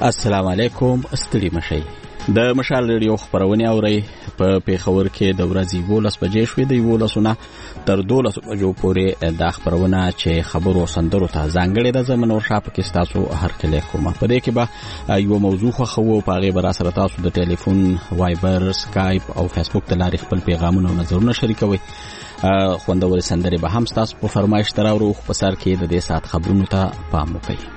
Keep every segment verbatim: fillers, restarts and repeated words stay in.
السلام علیکم. ستړي مشئ. د مشال ریډیو خبرونه اورئ. په پیښور کې د ورځې یولس بجې شوې د یولس نه تر دولس بجو پورې د خبرونه چې خبرو سندرو ته ځانګړې د زمن او شاپ کې تاسو هر کله کومه په دې کې به یو موضوع خو په هغه بر سره تاسو د ټلیفون، وایبر، سکایپ او فیسبوک ته لارې خپل پیغامونه او نظرونه شریکوي. خوندور سندرې به هم تاسو په فرمایش تراورو په سر کې د دې سات خبرونو ته پام وکړئ.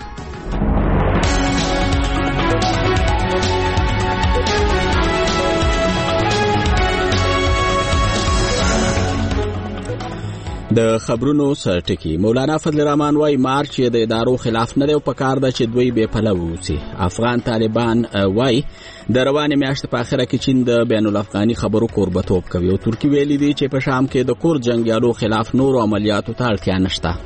د خبرونو سرټکی مولانا فضل الرحمن وايي مارچ د ادارو خلاف نه دی او په کار ده چې دوی بے پلوه وسی. افغان طالبان وايي د روانې میاشتې په اخره کې چین د بین الافغاني خبرو کوربتوب کوي او ترکی ویلي دی چې په شام کې د کور جنگیالو خلاف نور عملیاتو ته اړتیا نشته.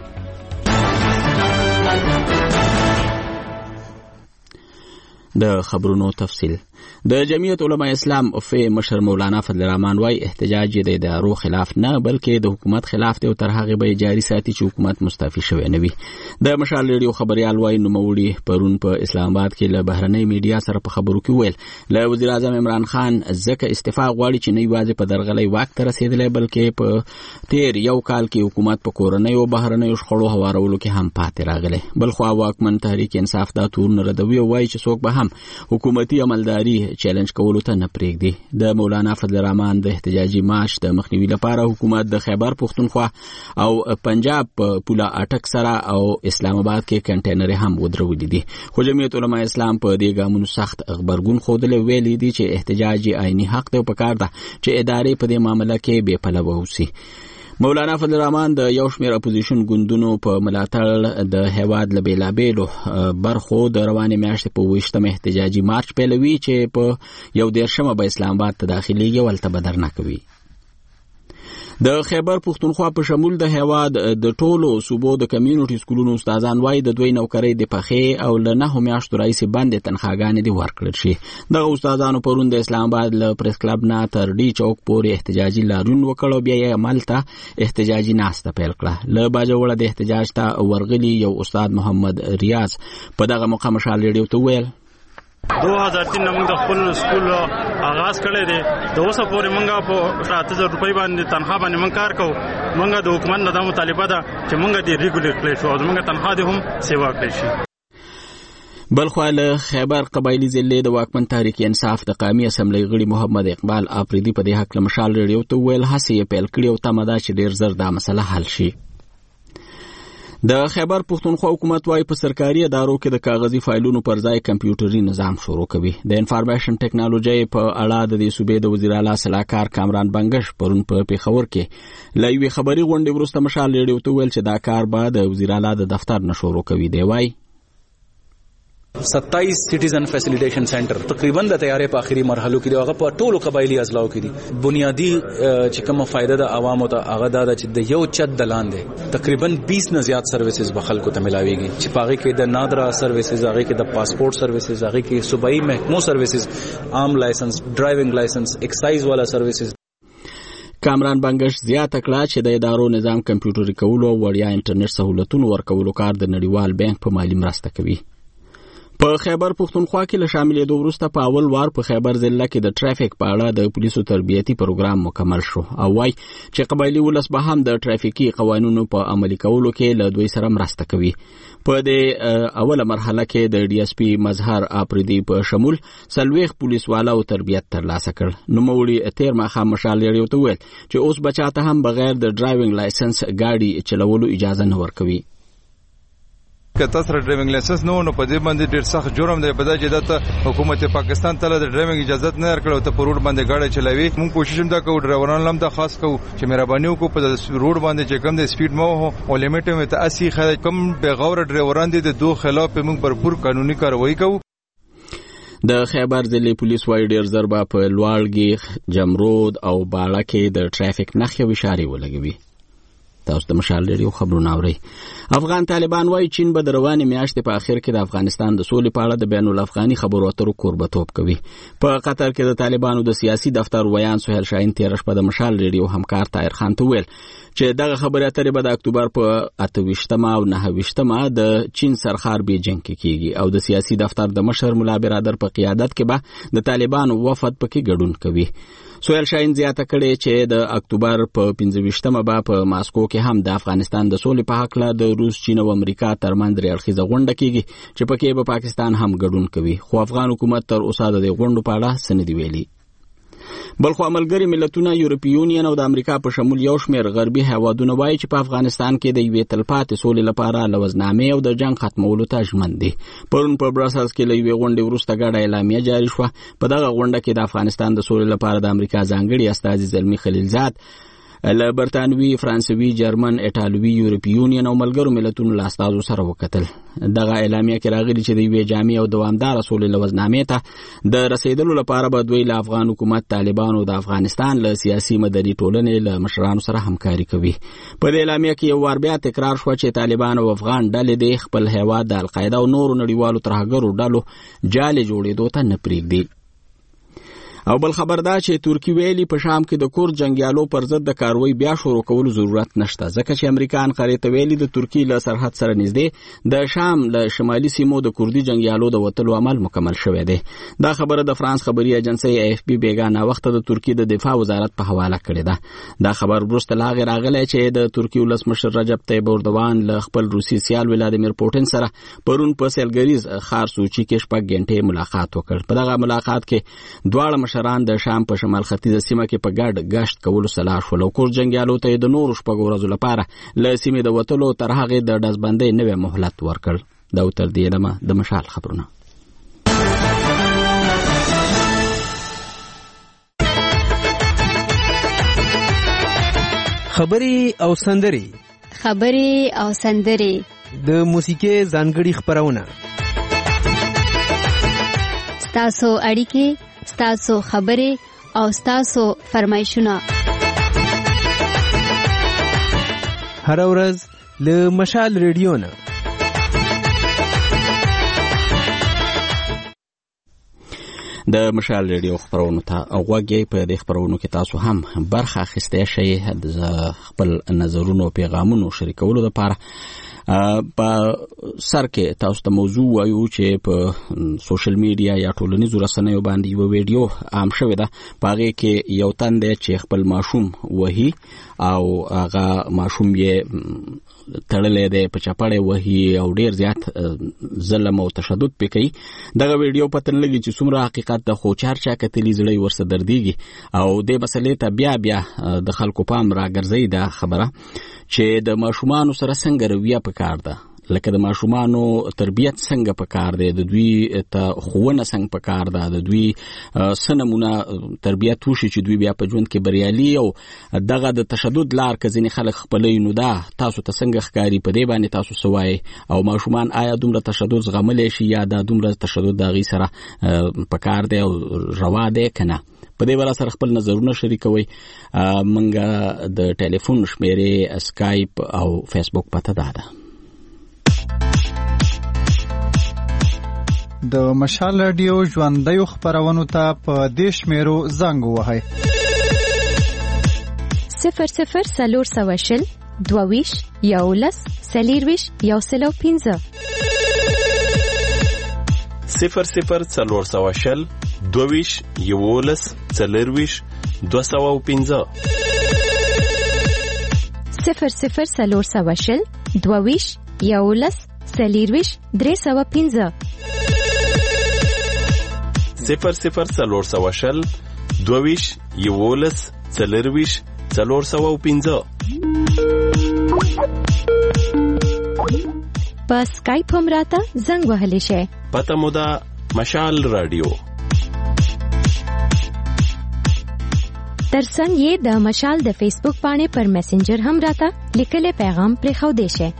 د خبرونو تفصیل. د جمعیت علماء اسلام فی مشر مولانا فضل الرحمن وايي احتجاج د ادارو خلاف نه بلکې د حکومت خلاف دی او تر هغه به جاری ساتي چې حکومت مستعفي شوی نه وي. د مشال ریډیو خبريال وايي نوموړي پرون په اسلام آباد کې له بهرنۍ میډیا سره په خبرو کې ویل له وزیر اعظم عمران خان ځکه استعفا غواړي چې نه یوازې په درغلۍ واک ته رسیدلی بلکې په تیر یو کال کې حکومت په کورنۍ او بهرنۍ شخړو هوارولو کې هم پاتې راغلی. بلخو واکمن تحریک انصاف دا تور نه ردوي او وايي چې څوک به هم حکومتي عملداري چیلنج کولو ته نه پرېږدي. د مولانا فضل الرحمن د احتجاجي مارش د مخنیوي لپاره حکومت د خیبر پختونخوا او پنجاب په پولا اټک سره او اسلام آباد کې کنټینر هم ودرولې دي. خو جمعیت علماء اسلام په دې ګامونو سخت خبرګون خوده ویلي دي چې احتجاجي آئینی حق دی او پکار ده چې ادارې په دې معاملې کې بے پلوه اوسي. مولانا فضل الرحمن د یو شمېر اپوزیشن ګوندونو په ملاتړ د هیواد له بیلابیلو برخو د روانې میاشتې په اوویشتمه احتجاجي مارچ پیلوي چې په یو دېرشمه به اسلام آباد ته داخليږي او هلته به درنه کوي. د خیبر پختونخوا په شمول د هیواد د ټولو صوبو د کمیونټي سکولونو استادان وايي د دوی نوکرۍ د پخې او له نهو میاشتو راهیسې بندې تنخواګانې دې ورکړل شي. دغه استادانو پرون د اسلام آباد له پریس کلب نه تر ډي چوک پورې احتجاجي لاریون وکړ او بیا یې عملته احتجاجي ناسته پیل کړه. له باجوړه د احتجاج ته ورغلي یو استاد محمد ریاض په دغه موقع مشال ریډیو ته ویل دو هزار تین موږ د خپل سکول آغاز کړی دی. د اوسه پورې موږ په اته زره روپۍ باندې تنخوا باندې موږ کار کوو. موږ د حکومت نه دا مطالبه ده چې موږ دې ریګولر کړی شو او موږ تنخوا دې هم سیوا کړی شي. بلخو له خیبر قبایلی ضلع د واکمن تحریک انصاف د قومي اسمبلی غړي محمد اقبال آفریدي په دې حق له مشال ریډیو ته ویل هڅې یې پیل کړي او تمه ده چې ډېر زر دا مسله حل شي. د خیبر پختونخوا حکومت وايي په سرکاري ادارو کې د کاغذي فایلونو پر ځای کمپیوټري نظام شروع کوي. د انفارمیشن ټیکنالوژي په اړه د دې صوبې د وزیر اعلی صلاحکار کامران بنگش پرون په پیښور کې له یوې خبري غونډې وروسته مشال ریډیو ته ویل چې دا کار به د وزیر اعلی د دفتر نه شروع کوي. دی وايي ستائیس سټیزن فیسیلیټیشن سنټر تقریبا د تیارې په اخري مرحلو کې هغه په ټولو قبایلی اضلاعو کې دي. بنیادی چې کومه فائدہ د عوامو ته هغه دا چې د یو چت د لاندې تقریبا بیس نه زیات سرویسز به خلکو ته ملاويږي چې پاغه کې د نادرا سرویسز، هغه کې د پاسپورت سرویسز، هغه کې صوبایي محکمو سرویسز، عام لایسنس، ډرایوینګ لایسنس، ایکسایز والا سرویسز. کامران بنگش زیاته کړه چې د ادارو نظام کمپیوټري کولو او وړیا انټرنیټ سہولتونو ورکولو کار د نړیوال بانک په مالی مرسته کوي. په خیبر پختونخوا کې له شاملېدو وروسته په اول وار په خیبر ضلع کې د ټرافیک په اړه د پولیسو تربیتي پروګرام مکمل شو او وايي چې قبایلی ولس به هم د ټرافیکي قوانینو په عملي کولو کې له دوی سره مرسته کوي. په دې اوله مرحله کې د ډي اس پي مظهر آفریدي په شمول څلوېښت پولیس والاو تربیت ترلاسه کړ. نوموړي تیر ماښام مشال ریډیو ته ویل چې اوس بچاته هم بغیر د ډرایوینګ لایسنس ګاډي چلولو اجازه نه ورکوي. که تاسو ډرایوینګ لایسنس نه ونه په دې باندې ډېر سخت جرم دی. په دا چې د حکومت پاکستان ته د ډرایوینګ اجازه نه ورکړو ته په روډ باندې گاډي چلاوي. موږ کوشش هم دا کوو ډرایورانو هم دا خاص کوو چې مهرباني وکړو په روډ باندې چې کم د سپیډ مو او لیمټ هم ته اسی خلک کم بغور ډرایوران دي د دوه خلاف موږ بھرپور قانوني کاروایی کوو. د خیبر ضلع پولیس وايي ډېر زر به په لوړګي، جمرود او باړه کې د ټرافیک نښې او اشارې ولګوي. تاسو د مشال ریډیو خبرونه اورئ. افغان طالبان وايي چین به د روانې میاشتې په اخر کې د افغانستان د سولې په اړه د بین الافغاني خبرو اترو کوربتوب کوي. په قطر کې د طالبانو د سیاسي دفتر ویان سهیل شاهین تېره شپه د مشال ریډیو همکار طاهر خان ته ویل چې دغه خبرې اترې به د اکتوبر په اته ویشتمه او نهه ویشتمه د چین سرخار بیجینګ کې کیږي او د سیاسي دفتر د مشر ملا برادر په قیادت کې به د طالبانو وفد پکې ګډون کوي. سهیل شاهین زیاته کړې چې د اکتوبر په پنځه ویشتمه به په ماسکو کې هم د افغانستان د سولې په هکله د روس، چین او امریکا ترمنځ درې اړخیزه غونډه کیږي چې پکې به پاکستان هم ګډون کوي، خو افغان حکومت تر اوسه د دې غونډو په اړه څه نه دي ویلي. بلخو ملګري ملتونه یورپي یونین او د امریکا په شمول یو شمېر غربي هیوادونه وایي چې په افغانستان کې د یوې تلپاتې سولې لپاره لوزنامې او د جنګ ختمولو ته ژمن دي. پرون په براسلز کې له یوې غونډې وروسته ګډه اعلامیه جاري شوه. په دغه غونډه کې د افغانستان د سولې لپاره د امریکا ځانګړي استازي زلمي خلیلزاد له برتانوي، فرانسوي، جرمن، ایټالوي، یورپي یونین او ملګرو ملتونو له استازو سره وکتل. دغه اعلامیه کې راغلي چې د یوې جامع او دوامداره سولې لوزنامې ته د رسیدلو لپاره به دوی له افغان حکومت، طالبانو، د افغانستان له سیاسي مدني ټولنې له مشرانو سره همکاري کوي. په دې اعلامیه کې یو وار بیا تکرار شو چې طالبان او افغان ډلې د خپل هیواد د القاعده او نورو نړیوالو ترهګرو ډلو جالې جوړېدو ته نه پرېږدي. او بل خبر دا چې ترکی ویلي په شام کې د کورد جنگیالو پر ضد د کاروي بیا شروع کولو ضرورت نشته، ځکه چې امریکا انقرې ته ویلي د ترکی له سرحد سره نږدې د شام له شمالي سیمو د کوردي جنگیالو د وتلو عمل مکمل شوی دی. دا خبره د فرانس خبري ایجنسی ای اف پی بیګانه وخت د ترکی د دفاع وزارت په حواله کړې ده. دا خبر وروسته لا غیر راغلی چې د ترکی ولسمشر رجب طیب اردوان له خپل روسي سیال ولادیمیر پوټین سره پرون په سیلګریز ښار سوچي کې شپږ غنټې ملاقات وکړ. په دغه ملاقات کې دواړه مشران د شام په شمال ختیځه سیمه کې په ګډ گشت کولو سلا شول او کورد جنگیالو ته د نورو شپږو ورځو لپاره له سیمې د وتلو تر هغې د ډزبندۍ نوی مهلت ورکړ. دا تر دې دمه د مشال خبرونه. خبرې او سندرې خبرې او سندرې د موسیقي ځانګړي خبرونه، ستاسو اړیکې، ستاسو خبرې او ستاسو فرمایشونه هر ورځ له مشال ریډیو نه. د مشال ریډیو خبرونو ته غوږی په دې خبرونو کې تاسو هم برخه اخیستی شئ د خپل نظرونو او پیغامونو شریکولو لپاره. په سر کې تاسو ته موضوع وایو چې په سوشل میډیا یا ټولنیزو رسنیو باندې یو ویډیو عام شوی ده. په هغې کې یو تن دی چې خپل ماشوم وهي او هغه ماشوم یې تړلی دی، په چپړې وهي او ډېر زیات ظلم او تشدد پې کوي. دغه ویډیو پته نه لګي چې څومره حقیقت ده، خو چار چا کتلي زړه یې ورسره دردېږي او دې مسلې ته بیا بیا د خلکو پام راګرځوي. دا خبره چې د ماشومانو سره څنګه رویه پکار ده، لکه د ماشومانو تربیت څنګه پکار دی، د دوی ته ښوونه څنګه پکار ده، د دوی څه نمونه تربیت وشي چې دوی بیا په ژوند کې بریالي. او دغه د تشدد لار که ځینې خلک خپلوي نو دا تاسو ته څنګه ښکاري، په دې باندې تاسو څه وایئ؟ او ماشومان آیا دومره تشدد زغملی شي یا دا دومره تشدد د هغوی سره پکار دی او روا دی که نه؟ په دې باره سره خپل نظرونه شریکوئ. منګه د ټلیفون شمیرې، اسکایپ او فیسبوک پته دا ده. د مشال رادیو ژوندیو خبرونو ته په دې شمیرو زنګ ووهئ: صفر صفر څلور سوه شل دوه ویشت یولس څلېرویشت یو سل او پنځه صفر صفر څلور سوه شل دوه ویشت یولس څلېرویشت دوه سوه او پنځه صفر صفر څلور سوه شل دوه ویشت یولس څلېرویشت درې سوه پنځه صفر صفر څلور سوه شل دوه ویشت یولس څلېرویشت څلور سوه او پنځه. په سکایپ هم راته زنګ وهلی شئ. پته مو ده مشال رادیو. ترڅنګ یې د مشال د فیسبوک پاڼې پر میسنجر هم راته لیکلی پیغام پرېښودی شئ.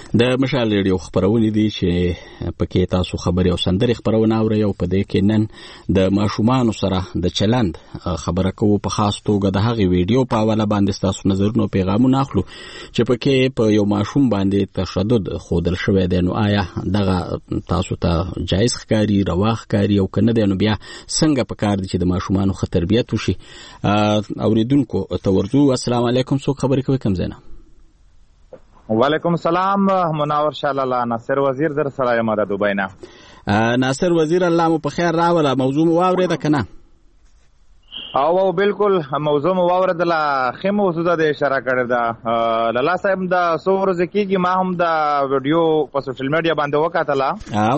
د مشال ریډیو خبرونه دي چې پکې تاسو خبري او سندري خبرونه اورئ او په دې کې نن د ماشومان سره د چلند خبره کوو په خاص توګه د هغې ویډیو په حواله باندې تاسو نظرونه او پیغامونه اخلو چې پکې په یو ماشوم باندې تشدد ښودل شوی دی. نو آیا دغه تاسو ته جایز ښکاري، روا ښکاري او که نه دی نو بیا څنګه پکار دي چې د ماشومانو ښه تربیت وشي؟ اوریدونکو ته ورځو. السلام علیکم، څوک خبرې کوي کوم ځای نه؟ وعلیکم السلام، مناور شاه لالا، ناصر وزیر در سره یم د دوبۍ نه. ناصر وزیر، الله مو په خیر راوله. موضوع مو واورېده که نه؟ او او بالکل موضوع مو واورېدله، ښه موضوع ده، د اشاره کړې ده. لالا صاحب د څو ورځې کېږي ما هم د ویډیو په سوشل میډیا باندې وکتله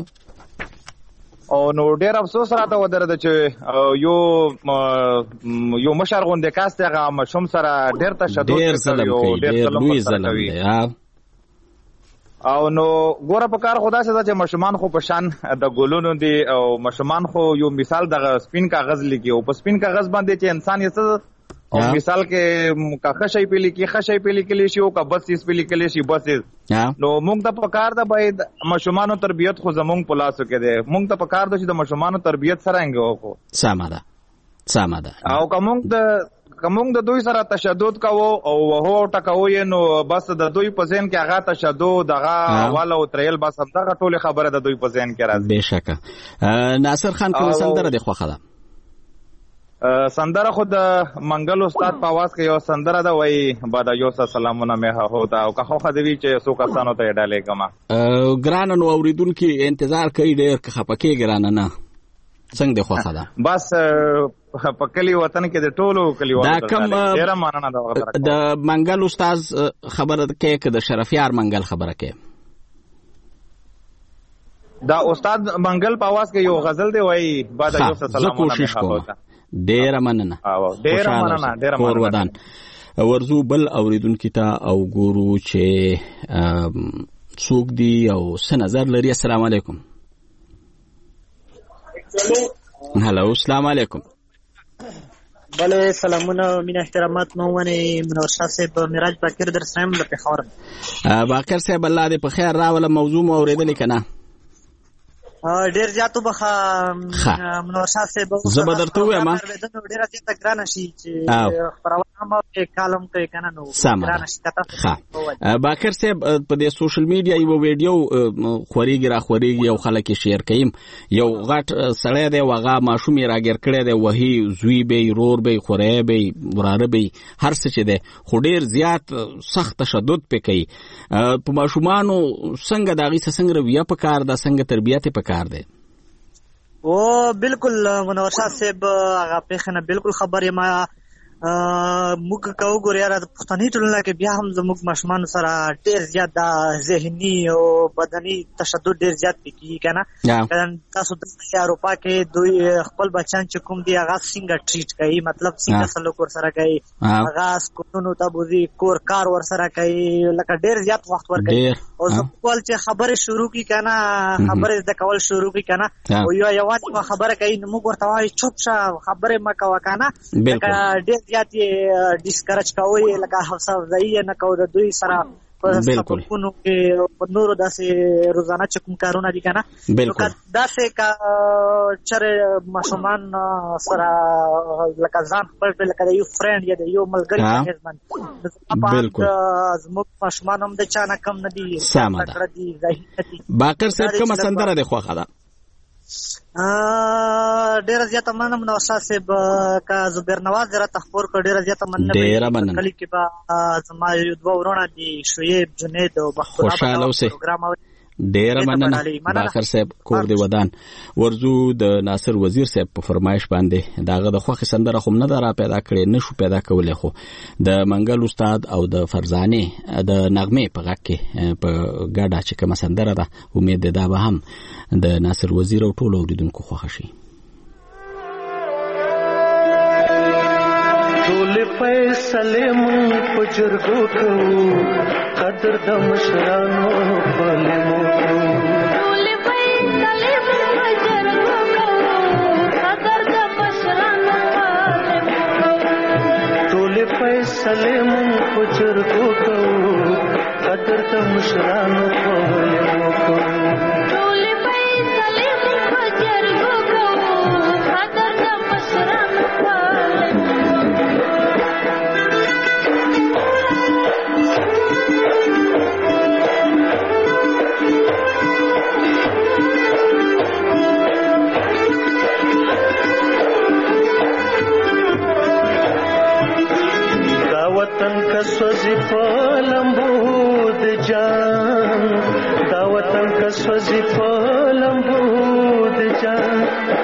او نو ډېر افسوس راته ودرېده چې یو یو مشر غوندې کس دی، هغه ماشوم سره ډېر تشدد کوي، ډېر لوی ظلم کوي. او نو ګوره په کار خو داسې ده چې ماشومان خو په شان د ګلونو دي او ماشومان خو یو مثال دغه سپین کاغذ لیکي او په سپین کاغذ باندې چې انسان یې څه او مثال کې کا ښه شی په لیکي، ښه شی په لیکلی شي او که بد څیز په لیکلی شي بد څیز. نو موږ ته په کار ده باید ماشومانو تربیت خو زموږ په لاسو کې دی، موږ ته په کار ده چې د ماشومانو تربیت څرنګه وکړو. سمه ده سمه ده. او که موږ د که موږ د دوی سره تشدد کوو او وهو ټکوو یې نو بس د دوی په ذهن کې هغه تشدد، هغه واله او تریل، بس همدغه ټولې خبره د دوی په ذهن کې راځي. بېشکه. ناصر خان، کومه سندره دې خوښه ده؟ سندره خو د منګل استاد په اواز کې یو سندره ده، وایي بادا یوسا سلامونه مې هوتا، او که خوښه دې وي چې څو کسانو ته یې ډالېږم. ګرانه نو اورېدونکي انتظار کوي ډېر، که خفه کېږي رانه نه، څنګه دې خوښه ده؟ بس په کلي وطن کې د ټولو کلیوالو ډېره مننه ده. د منګل استاد خبره کوې که د شرفیار منګل خبره کوې؟ دا استاد منګل په اواز کې یو غزل دی، وایي بادا یوسا سلامونه مې هوتا. ډیره مننه، ډیره مننه، ډیره کور ودان. ورځو بل اوریدونکي ته او ګورو چې څوک دی او څه نظر لري. السلام علیکم. هلو، السلام علیکم. بله سلامونه، مینه احترامات، مونږ منور شاه صاحب، میراج باقر در سره یم له پېښور. باقر صاحب، الله دې په خیر راوله. موضوع مو اورېدلې که نه؟ ډېر زیات وبخه منور شاه صاحب، زه به درته ووایم ډېره زیاته ګرانه شي چې خپرونه هم کالم کوي که نه، نو ګرانه شي. ښه باقر صاحب، په دې سوشل میډیا یوه ویډیو خورېږي را خورېږي او خلک یې شیر کوي. یو غټ سړی دی او هغه ماشوم یې راګیر کړی دی، وهي زوی به یې، رور به یې، خوری به یې، وراره به یې، هر څه چې دی، خو ډېر زیات سخت تشدد پې کوي. په ماشومانو څنګه د هغې څه څنګه رویه پکار ده، څنګه تربیت یې پکار ده؟ او بالکل منور شاه صاحب، هغه پېښه نه بالکل خبر یم. موږ که وګورو یاره د پښتني ټولنه کې بیا هم زموږ ماشومانو سره ډېر زیات دا ذهني او بدني تشدد ډېر زیات پې کېږي که نه. تاسو دلته اروپا کې دوی خپل بچیان چې کوم دي هغه څنګه ټریټ کوي، مطلب څنګه سلوک ورسره کوي، هغه سکولونو ته بوځي، کور کار ورسره کوي، لکه ډېر زیات وخت ورکوي. او زه کول چې خبرې شروع کړي که نه، خبرې زده کول شروع کړي که نه، او یو یوازې خبره کوي نو موږ ورته وایو چوپ شه، خبرې مه کوه که نه. لکه ډېر زیات یې ډسکرج کوئ، لکه حوصله افزایي یې نه کوو د دوی سره په سبقونو کې، په نورو داسې روزانه چې کوم کارونه دي که نه. نو که داسې که چېرې ماشومان سره لکه ځان خپل کړي، لکه د یو فرینډ یا د یو ملګري په حیث باندې، زموږ ماشومان هم د چا نه کم نه دي، تکړه دي، ذهین دي. باقر صاحب، کومه سندره دې خوښه ده؟ ډېره زیاته مننه منور شاه صاحب، که زبیر نواز راته خپور کړ ډېره زیاته مننه. کلي کې به زما یو دوه ورونه دي، شعیب، جنید او بختالله، خوشحاله اوسئ. ډېره مننه باقر صاحب، کور دې ودان. ورځو د ناصر وزیر صاحب په فرمایش باندې د هغه د خوښې سندره خو نه ده را پیدا کړې، نه شو پیدا کولی، خو د منګل استاد او د فرزانې د نغمې په غږ کې په ګډه چې کومه سندره ده، امید دی دا به هم د ناصر وزیر او ټولو اورېدونکو خوښه شي. ټولې فیصلې مونږ په جرګو کوو، قدر د مشرانو په لیمو کوو. ټولې فیصلې مونږ په جرګو کوو، قدر د مشرانو په لیمو کوو. ټولې فیصلې مونږ په جرګو کوو، قدر د مشرانو په سوزی پلمبود جان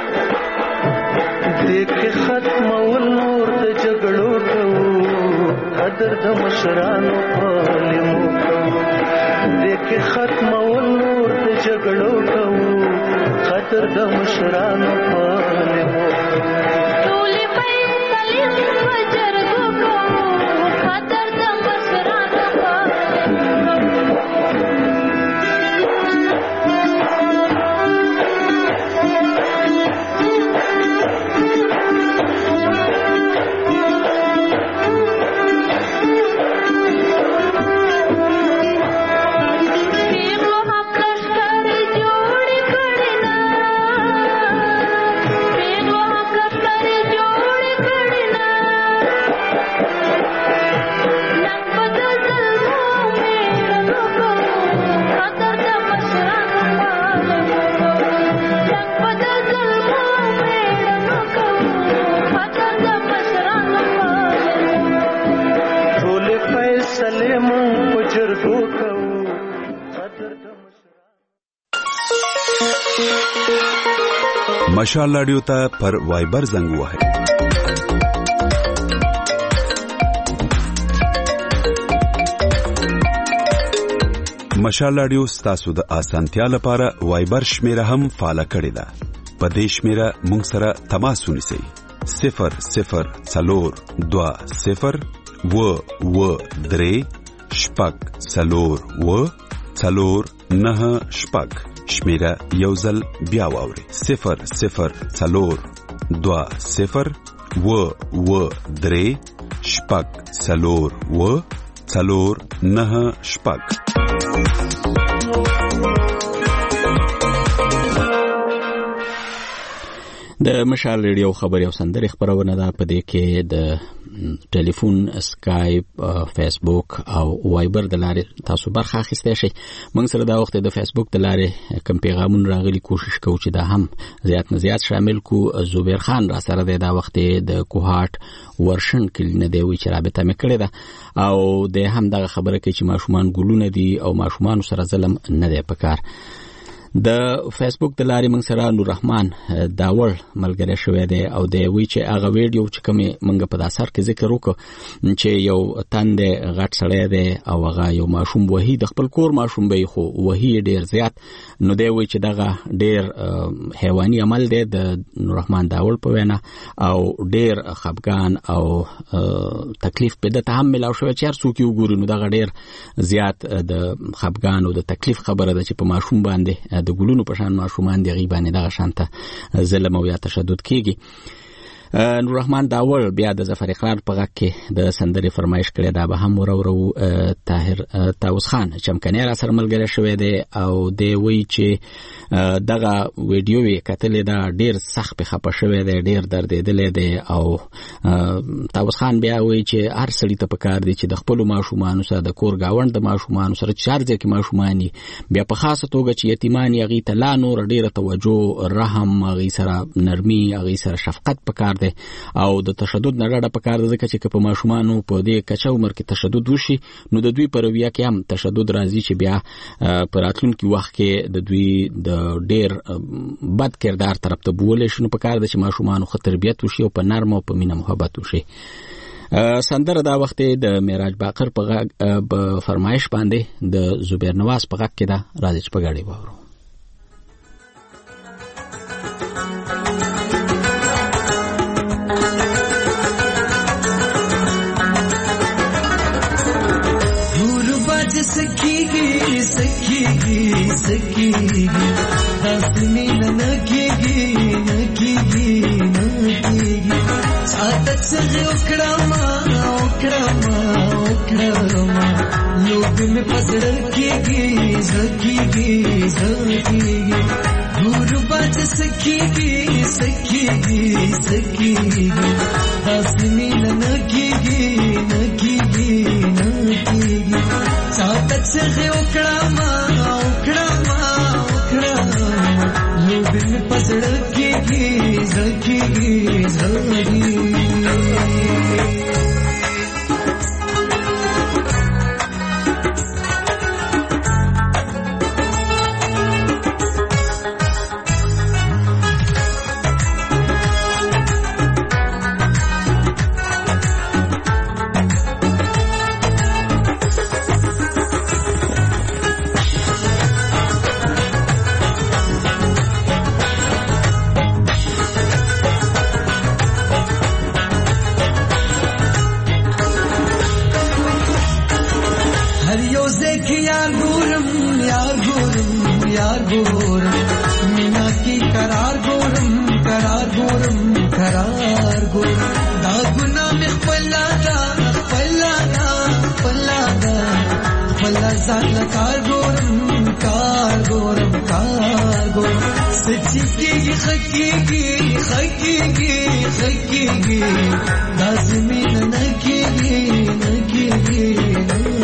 دیکھ ختم ولور د جګړو کوو قدر د مشرانو پالمو کوو دیکھ ختم ولور د جګړو کوو قدر د مشرانو پالمو ټولې فیصلې وجرګو کوو قدر د مشرانو مشال رادیو ته پر وایبر زنګ وهئ. مشال رادیو ستاسو د اسانتیا لپاره وایبر شمیره هم فعال کړی ده. په دې شمیره موږ سره تماس ونیسئ. صفر صفر څلور دوه صفر و و درې شپږ څلور و څلور نه شپږ. شمیره یوزل بیا واوري. صفر صفر څلور دوه صفر و و درې شپږ څلور و څلور نه شپږ. د مشال ریډیو خبري او سندري خبرونه ده. په دې کې د ټلیفون، اسکایپ، فیسبوک او وایبر د لارې تاسو برخه اخیستی شئ. موږ سره دا وخت د فیسبوک د لارې کوم پیغامونه راغلي کوشش کوو چې دا هم زیات نه زیات شامل کو. زبیر خان را سره دی دا وخت د کوهاټ ورشن کلینه دی وی چې رابطه مې کړې ده او د هم دغه خبره کوي چې ماشومان ګلونه دي او ماشومان سره ظلم نه دی پکار. د فیسبوک د لارې موږ سره نور رحمان داور ملګری شوی دی او دی وی چې هغه ویډیو چې کوم موږ په داسر کې ذکر وکړو چې یو تند غټ سړی دی او هغه یو ماشوم وਹੀ د خپل کور ماشوم به خو وਹੀ ډیر زیات نو دی وی چې دغه ډیر حیواني عمل دی د نور رحمان داور په وینا او ډیر خفګان او تکلیف په د تحمل او شو چې څوک یو ګوري نو دغه ډیر زیات د خفګان او د تکلیف خبره ده چې په ماشوم باندې د ګلونو په شان ماشومان دی غیبانې دغه شانته ظلم او یا تشدد کیږي. نور رحمان داور بیا د ظفر اقرار په غږ کې د سندري فرمایش کړی دا به هم ورورو. طاهر طاووس خان چمکنی را سره ملګری شوی دی او دی وی چې دغه ویډیو یې کتلې دا ډیر سخت په خپه شوی دی، ډیر دردېدلی دی او طاووس خان بیا وی چې هر سړي ته پکار دی چې د خپل ماشومان سره د کور گاوند د ماشومان سره چارځي کې ماشومان بیا په خاصه توګه چې یتیمان یغي ته لا نور ډیره توجه، رحم، غي سره نرمي، غي سره شفقت پکار دی او د تشدد نه ډډه پکار ده ځکه چې په ماشومانو په دې کچه عمر کې تشدد وشي نو د دوی پر رویه کې هم تشدد راځي چې بیا پر راتلونکي وخت کې د دوی د ډیر بد کردار طرف ته بولې شنو پکار ده چې ماشومانو ښه تربیت وشي او په نرم او په مینه محبت وشي. سندره دا وخت د معراج باقر په فرمایش باندې د زبیر نواز په غږ کې ده، راځي چې په ګاډي واورو. सखीगी सखीगी सखीगी हंसनी नकीगी नकीगी नकीगी सातक से उकड़ामा उकड़ामा उकड़ामा लोग में पसड़ कीगी सखीगी सखीगी दूर बाज सखीगी सखीगी सखीगी हंसनी नकीगी नकीगी नकीगी सातक से उकड़ामा उकड़ामा उकड़ामा लोग में पसड़ कीगी सखीगी सखीगी ګورم مینا کی قرار ګورم قرار ګورم قرار ګورم دا ګنا مې خپل دا خپل دا خپل دا خپل ځان کار ګورم کار ګورم کار ګورم سچي کېږي خکېږي خکېږي خکېږي دا زمين نه کېږي نه کېږي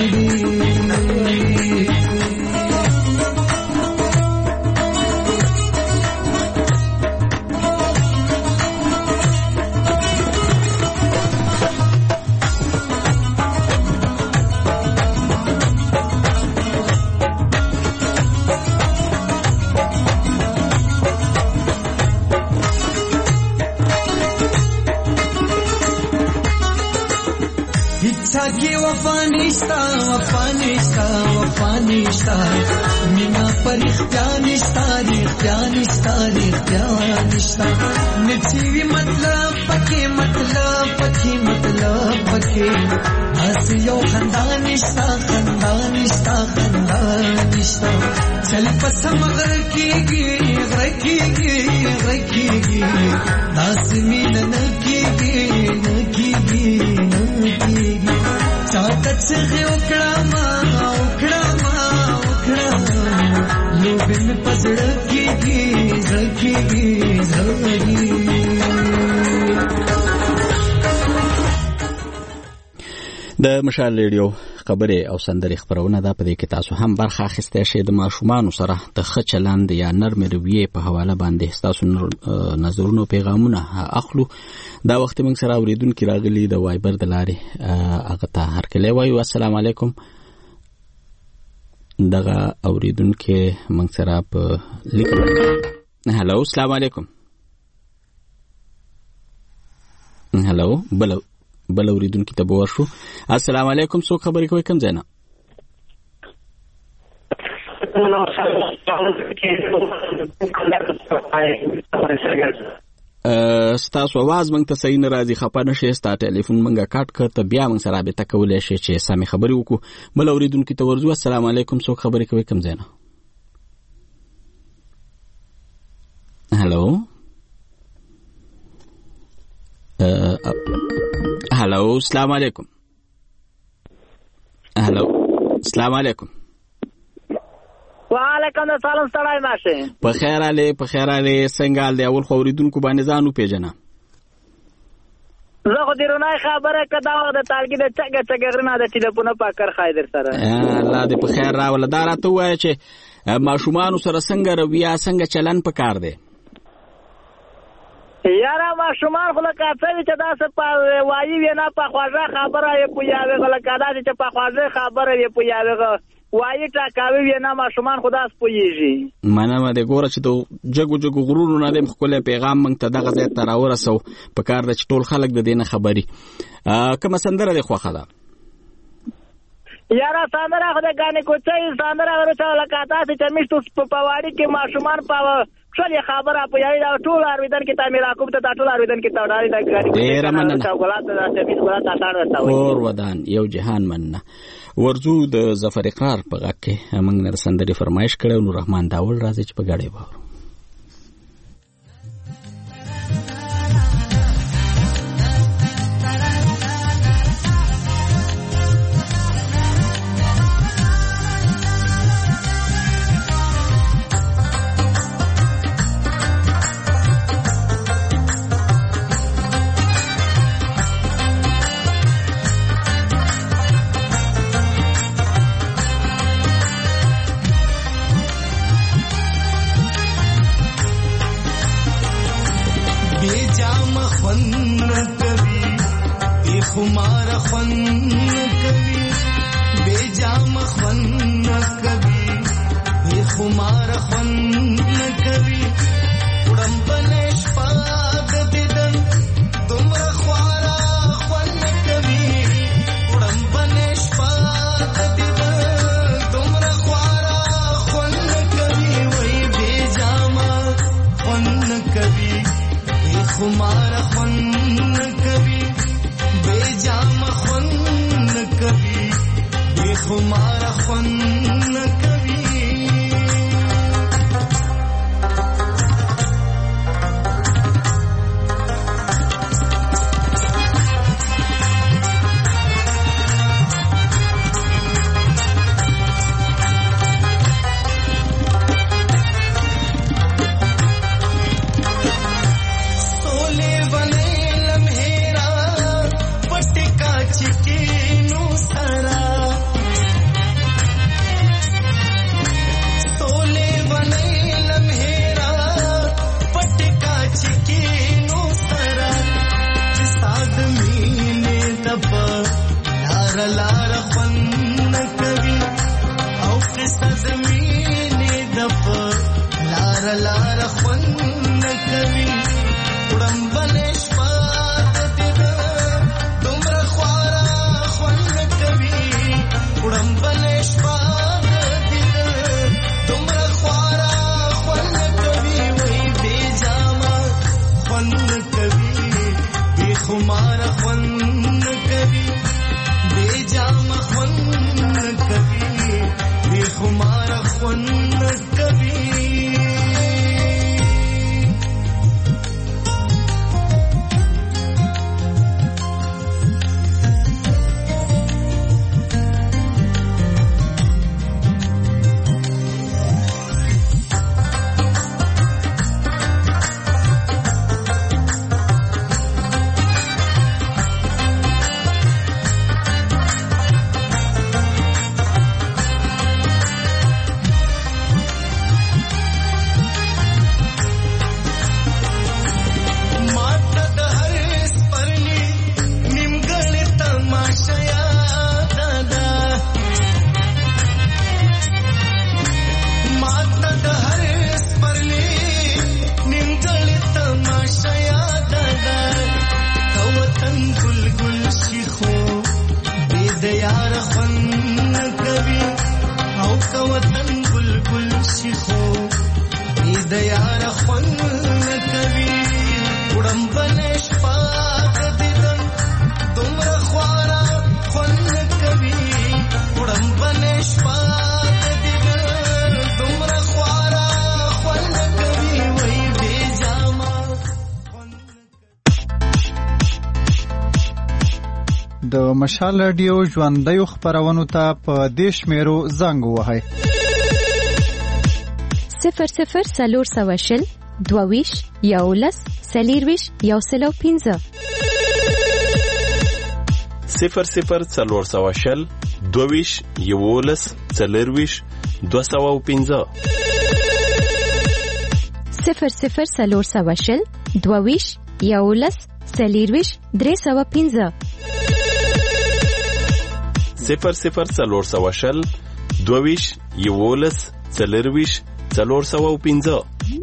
की वफानिस्ता वफानिस्ता वफानिस्ता मीना पर इख्तियानिस्ता इख्तियानिस्ता इख्तियानिस्ता नचीवी मतलब पके मतलब पके मतलब पके हंसियो खंदानिस्ता खंदानिस्ता खंदानिस्ता चल पसम गरकीगी गरकीगी गरकीगी दासमीन नकीगी नकीगी नकीगी चाहत से उखड़ा माँ उखड़ा माँ उखड़ा लोग में पसड़ की रखेगी रखेगी د مشال ریډیو خبرې او سندرې خبرونه دا په دې کې تاسو هم برخه اخیسته شئ د ماشومان سره د ښه چلند یا نرم رویې په حواله باندې تاسو نظرونو پیغامونه اخلو دا وخت موږ سره اوریدونکو راغلي د وایبر د لارې هغه ته هر کله وایو السلام علیکم دغه اوریدونکو موږ سره په لیکل هالو السلام علیکم هالو بل بل اوریدونکو ته ورشو السلام علیکم څو خبرې کوي کوم ځای نه ستاسو आवाज موږ ته صحیح نه راځي خپه نشئ ستا ټلیفون موږ کاټ کړ ته بیا موږ سره رابطه کولای شئ چې سمې خبرې وکړو بل اوریدونکو ته ورځو السلام علیکم څو خبرې کوي کوم ځای نه هالو هالو السلام علیکم هالو السلام علیکم وعلیکم السلام ستړی ماشه په خیر علي په خیر علي څنګه ال دی اول خو اوریدونکو باندې ځانو پیژنه زه خو دیرونه خبره کدا د تارګي د چګه چګه غرنه د ټلیفون په کار خایدر سره الله دې په خیر راول دا راته وایي چې ماشومان سره څنګه رویه څنګه چلن پکار دی یاره ماشومان خو لکه څه چې داسې په وایي وینا په خواږه خبره یې پوهیږي لکه داسې چې په خواږه خبره یې پوهیږي وایي ټاکاوي وینا ماشومان خو داس پوهیږي مننه د ګوره چې د جګو جګو غرونو نه د خپل پیغام موږ ته دغه ځای ته راورسو په کار د ټول خلک د دینه خبري کومه سندره د خوخه ده یاره سندره خو د غانې کوڅې سندره ورته لکه تاسو چې مشتو په پواړی کې ماشومان په ټول خبره په یاري دا ټول ارویدن کې تعمیر کوم ته ټول ارویدن کې تاړای دا غاړي ډیر مننه چاکلات دا چې موږ ته تاړ ورته اور ودان یو جهان مننه ورزو د ظفر اقرار په غږ کې موږ نه سندري فرمایش کړو نور رحمان داول راځي چې په غاړي وو خمار خون کبھی بے جام خون کبھی بے خمار خون کبھی اڑم بنش پاد بدن تم خوارا خون کبھی اڑم بنش پاد بدن تم خوارا خون کبھی وہی بے جام خون کبھی بے خمار خون لار خوند کوي او قصه زمینه دپ لار لار خوند کوي وړم بنش پات دې دومره خوارا خوند کوي وړم بنش پات دې دومره خوارا خوند کوي وای بے جاما خوند کوي بے خمار خوند کوي بے جاما خوند کوي بے خمار خوند کوي د مشال رادیو ژوندیو خپرونو ته په دیش میرو زنګ وهاي صفر صفر سلور سوشل دوویش یولس سلیرویش یوسلو پینزه صفر صفر سلور سوشل دوویش یولس سلیرویش دوسو پینزه صفر صفر سلور سوشل دوویش یولس سلیرویش درې سوه پینزه صفر صفر سلور سوشل دوویش یولس سلیرویش څلور سوه پنځه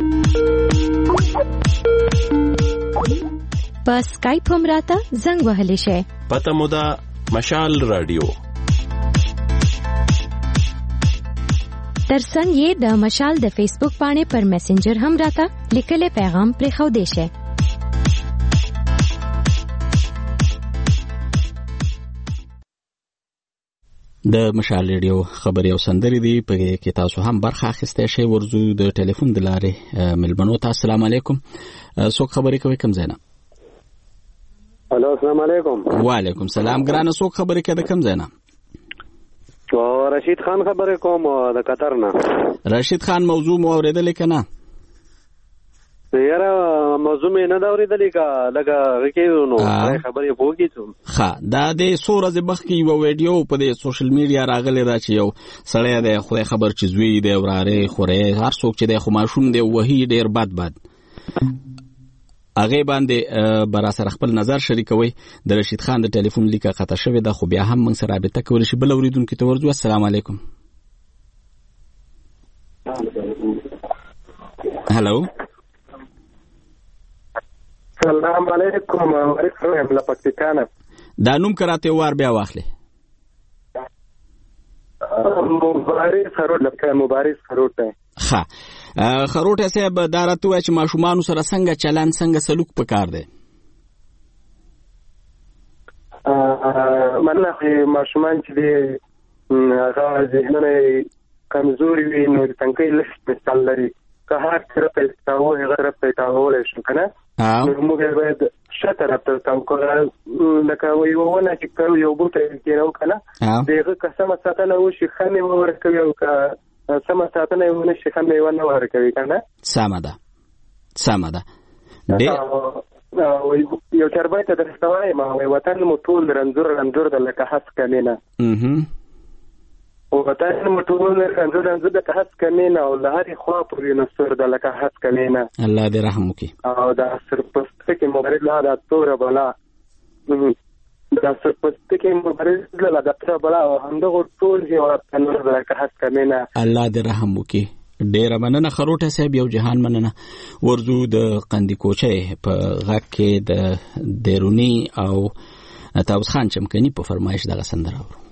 په سکایپ هم راته زنګ وهلی شي. پته مو ده مشال رادیو. ترڅنګ یې د مشال د فیسبوک باندې پر میسنجر هم راته لیکلي پیغام پرې خو دی شي. د مشال ریډیو خبري او سندري دی په کې تاسو هم برخه اخیسته شي. ورزو د ټلیفون د لارې ملمنو ته السلام علیکم. څوک خبري کوي کوم ځای نه؟ الو السلام علیکم. وعلیکم السلام. ګرانه څوک خبري کوي کوم ځای نه؟ رشید خان خبرې کوم د قطر نه. رشید خان موضوع مو اوریدلې کنه؟ یاره موضوع مې نه دا اوریدلې کا لکه غکیو نو خبرې پوګی ته. ها دا د سورز بخکی یو ویډیو په د سوشل میډیا راغلی دا چې یو سړی د خدای خبر چې زوی دی وراره خوره هر څوک چې د خماشوم دی وਹੀ ډیر بد بد هغه باندې برا سره خپل نظر شریکوي. د رشید خان د ټلیفون لیکه قطع شوی ده خو بیا هم موږ سره رابطه کولی شي. بل اوریدونکو ته ورځو السلام علیکم. هلو سلام علیکم. وعلیکم السلام پاکستان. دا نوم کراته وار بیا واخلې. مبارک خروټ لکه مبارک خروټ ده. ها خروټه صاحب دا راته وای چې ماشومان سره څنګه چلن څنګه سلوک پکار دی؟ ا مطلب ماشومان چې دی هغه ذهنونه کمزوري وي نو څنګه یې لږ مثال لري که هر طرف ته تاو هغه طرف ته تاول شي کنه. موږ باید شته راته تاو لکه یو ونه چې کوي یو بوته کېنو کنه دغه قسمه ساتنه وشي خمه ورکوي او که سم ساتنه یو نشي خمه یو نه ورکوي کنه. سم ده سم ده. یو چربای ته درستوای ما وطن مو ټول رنځور رنځور د لکه حس کمینه او وطن مو ټول رنځور رنځور د حس کمینه او لهاري خوا پورې نصر د لکه حس کمینه. الله دې رحم وکي. او دا سر پست کې مبارک له دا تور بلا دا سرپستکی مبارز له دفتر بلا همدغه ټول هیواد قانون برکه حق کمنه الله دې رحم وکړي. ډیره مننه خروټه صاحب، یو جهان مننه. ورزو د قندی کوچه په غږ کې د دیرونی او تاوس خان چمکنی په فرمایش دغه سندره ورو.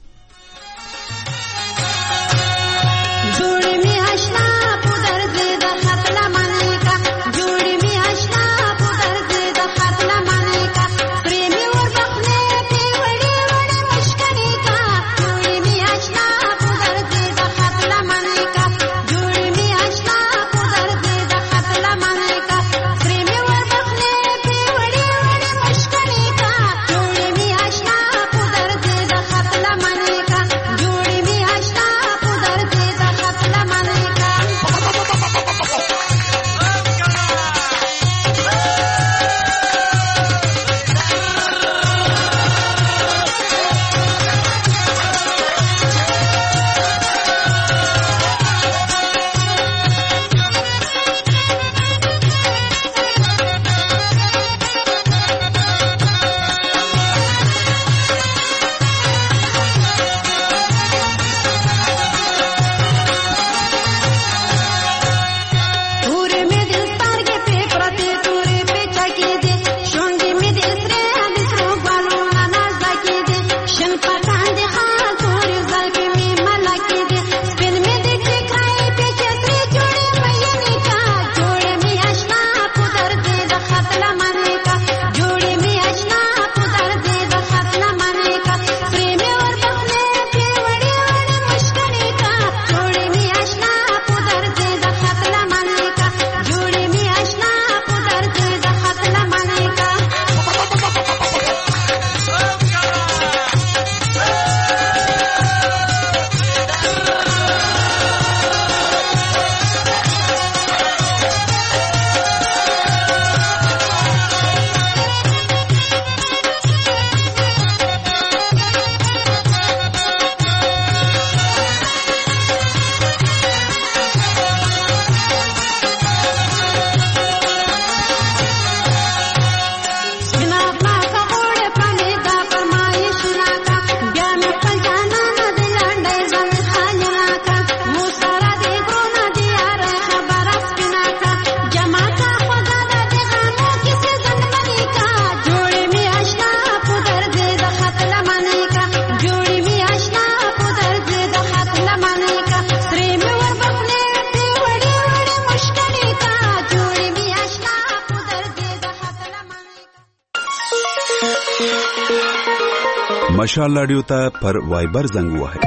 مشال رادیو ته پر وایبر زنګ وهئ.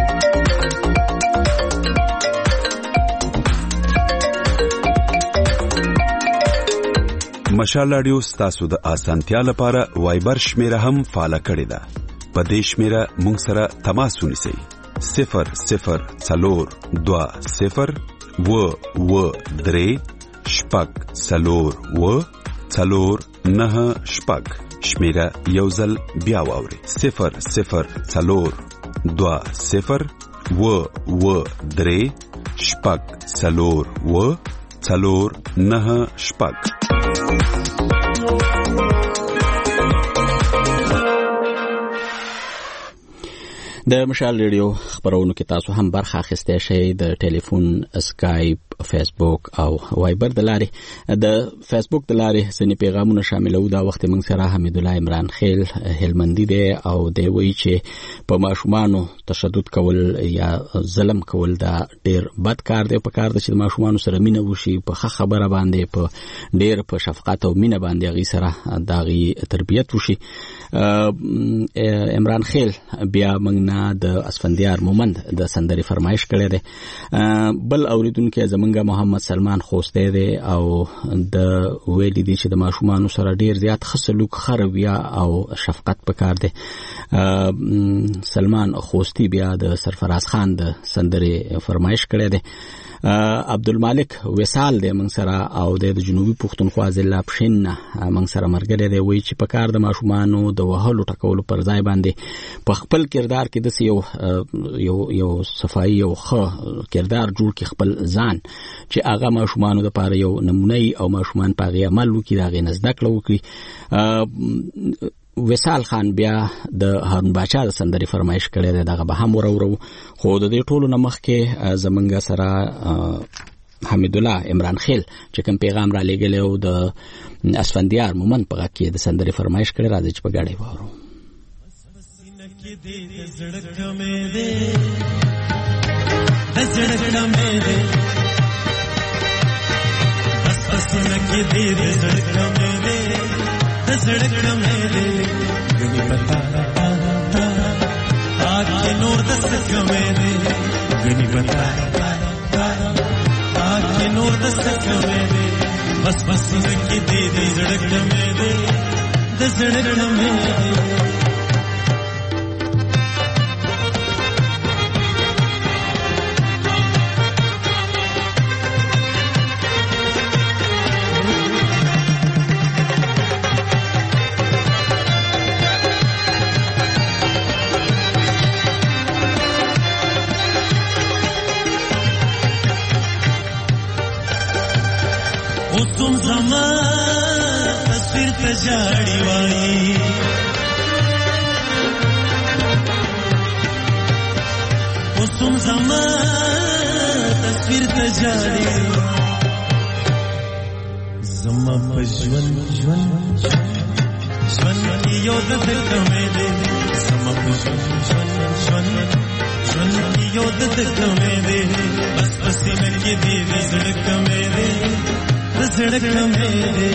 مشال رادیو ستاسو د اسانتیا لپاره وایبر شمیره هم فعال کړی ده. په دې شمیره مونږ سره تماس ونیسئ. صفر صفر څلور دوه صفر و و درې شپږ څلور و څلور نه شپږ. شمیره یوزل بیا واوري. صفر صفر څلور دوه صفر و و درې شپږ څلور و څلور نه شپږ. د مشال ریډیو خبرونو کې تاسو هم برخه اخیستی شئ د ټلیفون، اسکایپ، فیسبوک او وایبر د لارې. د فیسبوک د لارې ځینې پیغامونه شاملو. دا وخت موږ سره حمید الله عمران خیل هلمندي دی او دی وایي چې په ماشومانو تشدد کول یا ظلم کول دا ډیر بد کار دی. په کار د چې ماشومانو سره مینه وشي، په ښه خبره باندې په ډیر په شفقت او مینه باندې هغې سره د هغې تربیت وشي. عمران خیل بیا موږ نه د اسفندیار مومند د سندرې فرمایش کړی دی. بل اوریدونکي زمونږ محمد سلمان خوستی دی او د ویلي دی چې د ماشومانو سره ډیر زیات ښه سلوک، ښه رویه او شفقت پکار دی. سلمان خوستی بیا د سرفراز خان د سندرې فرمایش کړی دی. عبدالمالک وصال دی موږ سره او د جنوبي پښتونخوا ضلع پښین نه موږ سره ملګری دی. وایي چې په کار د ماشومانو د وهلو ټکولو پر ځای باندې په خپل کردار کې داسې یو یو یو صفایي یو ښه کردار جوړ کړي خپل ځان چې هغه ماشومانو دپاره یو نمونه او ماشومان په هغې عمل وکړي، د هغې نه زده کړه وکړي. وصال خان بیا د هارون باچا د سندري فرمایش کړی دی دغه به هم ورورو خو د دې ټولو نه مخکې زمونږ سره حمید الله عمران خیل چې کوم پیغام را لېږلی او د اسفندیار مومند په غږ کې د سندري فرمایش کړی راځي چې په ګډه یې واورو. زړګړه مې دې غني پتا آج نور دست کمې دې غني پتا آج نور دست کمې دې بس بس کې دې دې زړګړه مې دې د زړګړه مې دې तुम जमा तस्वीर पे जाड़ी वाली ओ तुम जमा तस्वीर पे जाड़ी जमा पजवन जवन जवन यो दद कमे दे जमा पजवन जवन जवन जवन यो दद कमे दे बस बस में के दे सड़क में दे زړګړه مې دې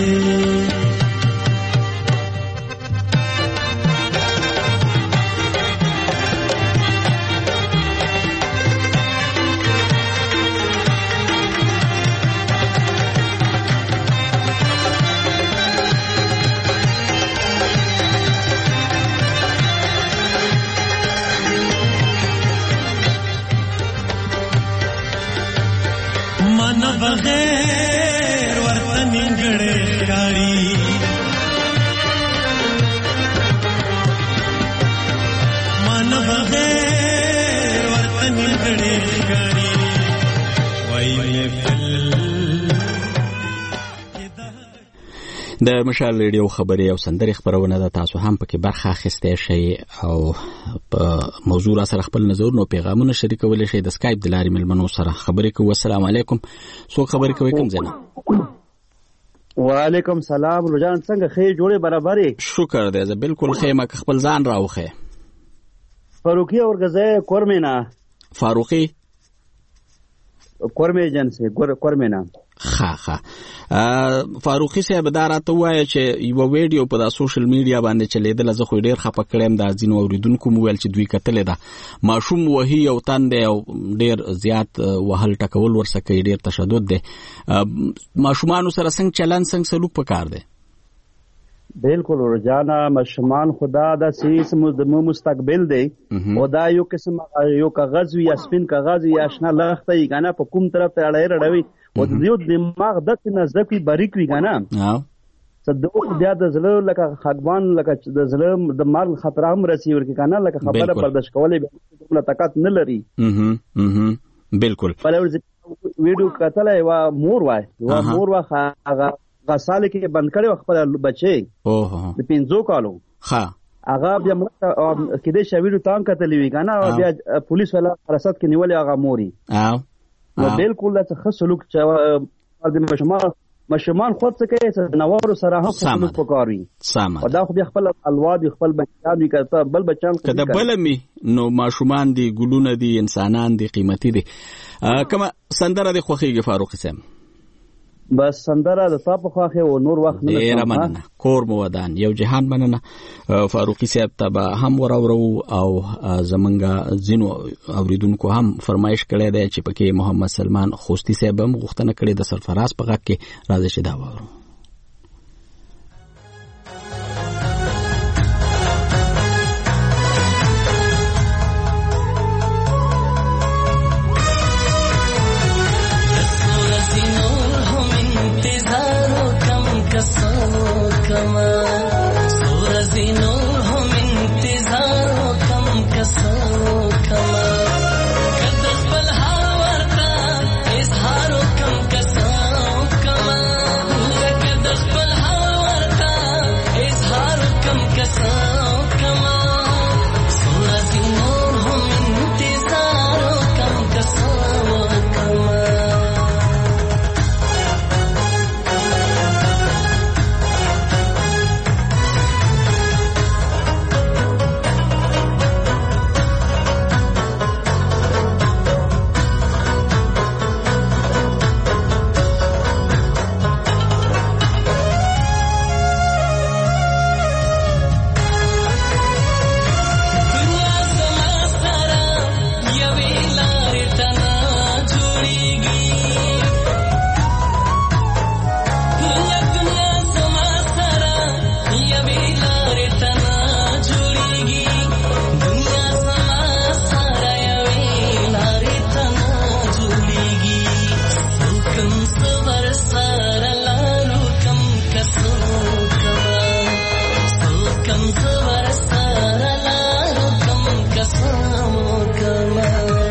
मन बغیر ورته نیګړې کاری من بغیر ورته نیګړې کاری وای مې فل د مشال ریډیو خبري او سندري خبرونه د تاسو هم پکې برخه اخیسته شي او په موضوع سره خپل نظرونه او پیغامونه شریکول شي د سکایپ د لارې ملمنو سره خبرې کوو. السلام علیکم. سو خبرې کوي کوم ځای؟ وعلیکم سلام. رجان څنګه خې جوړه برابرې؟ شکر دې زه بالکل خېمه خپل ځان راوخه. فاروقي اورګزه کورمینا فاروقي کورمه جنسه کورمینا خا خا فاروقي صاحب دا راته وایي چې یو ویډیو په د سوشل میډیا باندې چلیدل زه خو ډیر خپه کړم د ځینو اوریدونکو موبایل چې دوی کتلې ده ماشوم وਹੀ او تند او ډیر زیات وهل ټکول ورسکه ډیر تشدد ده ماشومان سره څنګه چلن څنګه سلوک پکار ده بالکل ورجانا مشمان خدا دا سیس مستقبل دی او دا یو قسم یو کاغذ یا سپین کاغذ یا آشنا لغته یې کنه په کوم طرف ته اړای رړوي او د یو دماغ د نزدې کی باریک وی کنه ها صدق بیا د زړه لکه خګبان لکه د زړه د مال خطر هم رسی ورکی کنه لکه خبره برداشت کولې به طاقت نه لري اها اها بالکل بلور ویډیو کتلای وا مور وای وا مور وا هغه غساله کې بند کړي خپل بچي اوه د پینځو کالو ها هغه بیا موږ کې د شاویډو تان کتلې وی کنه بیا پولیس ولا حراست کې نیولې هغه موري او نو بالکل څه سلوک چې د مشمان مشمان خود څه کوي چې نوارو سره هم سلوک وکړي سم دا خو بیا خپل الواد خپل بچان دي کته بل بچان کده بلمي نو ماشومان دي ګلونه دي انسانان دي قیمتي دي کما سندره د خوخيږي فاروق سم بس سندره د تاسو خوخه او نور وخت نه ډیر مننه کور مو ودان یو جهان مننه فاروقي صاحب ته هم وراورو او زمونږه زینو اوریدونکو هم فرمایش کړی دی چې پکې محمد سلمان خوستی صاحب هم غوښتنه کړې د سرفراز په غږ کې راځي چې دا وورو کما زور سره لارو کم کسو کما سو کم زور سره لارو کم کسو کما